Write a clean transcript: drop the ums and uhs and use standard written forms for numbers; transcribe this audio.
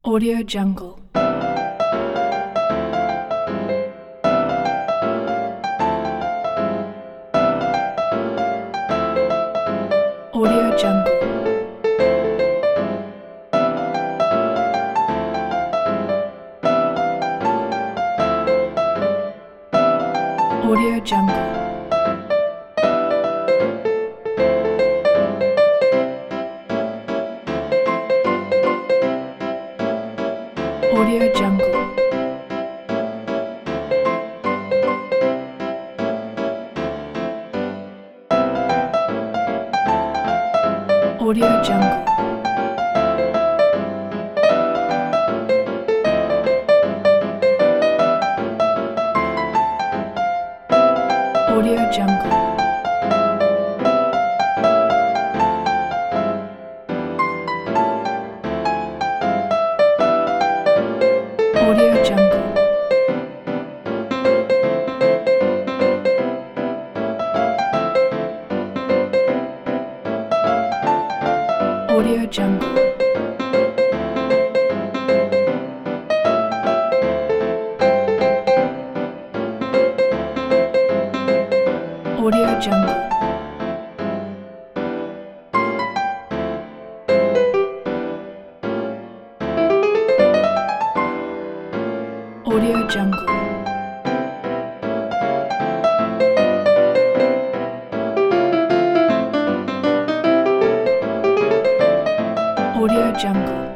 Audio Jungle. Audio Jungle. Audio Jungle. Audio Jungle. Audio Jungle. Audio Jungle. Audio Jungle. Audio Jungle. Audio Jungle. Audio Jungle. Audio Jungle.